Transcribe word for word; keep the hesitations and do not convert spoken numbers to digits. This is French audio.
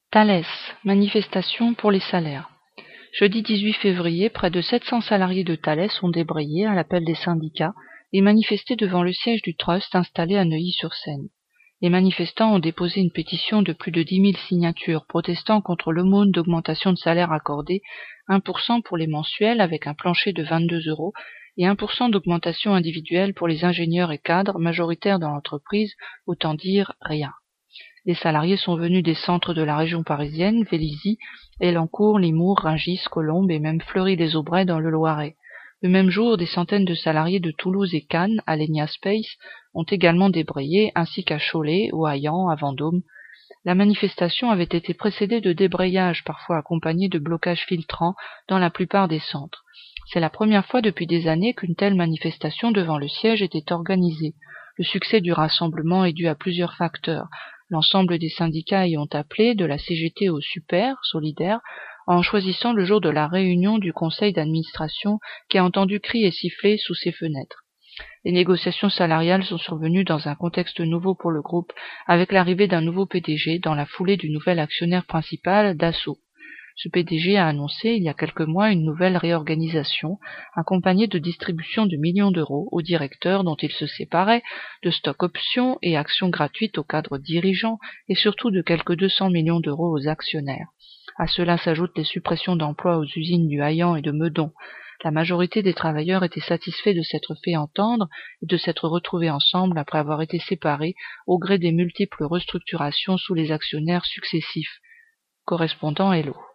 Thales, manifestation pour les salaires. Jeudi dix-huit février, près de sept cents salariés de Thales ont débrayé à l'appel des syndicats et manifesté devant le siège du Trust installé à Neuilly-sur-Seine. Les manifestants ont déposé une pétition de plus de dix mille signatures protestant contre l'aumône d'augmentation de salaire accordée, un pour cent pour les mensuels avec un plancher de vingt-deux euros et un pour cent d'augmentation individuelle pour les ingénieurs et cadres majoritaires dans l'entreprise, autant dire rien. Les salariés sont venus des centres de la région parisienne, Vélizy, Elancourt, Limours, Rungis, Colombes et même Fleury-les-Aubrais dans le Loiret. Le même jour, des centaines de salariés de Toulouse et Cannes, Alenia Space, ont également débrayé, ainsi qu'à Cholet, au Haillan, à Vendôme. La manifestation avait été précédée de débrayages, parfois accompagnés de blocages filtrants dans la plupart des centres. C'est la première fois depuis des années qu'une telle manifestation devant le siège était organisée. Le succès du rassemblement est dû à plusieurs facteurs. L'ensemble des syndicats y ont appelé, de la C G T au Super, solidaire, en choisissant le jour de la réunion du conseil d'administration qui a entendu crier et siffler sous ses fenêtres. Les négociations salariales sont survenues dans un contexte nouveau pour le groupe, avec l'arrivée d'un nouveau P D G dans la foulée du nouvel actionnaire principal, Dassault. Ce P D G a annoncé il y a quelques mois une nouvelle réorganisation, accompagnée de distribution de millions d'euros aux directeurs dont il se séparait, de stock options et actions gratuites aux cadres dirigeants, et surtout de quelques deux cents millions d'euros aux actionnaires. À cela s'ajoutent les suppressions d'emplois aux usines du Haillan et de Meudon. La majorité des travailleurs étaient satisfaits de s'être fait entendre et de s'être retrouvés ensemble après avoir été séparés au gré des multiples restructurations sous les actionnaires successifs. Correspondant Hello.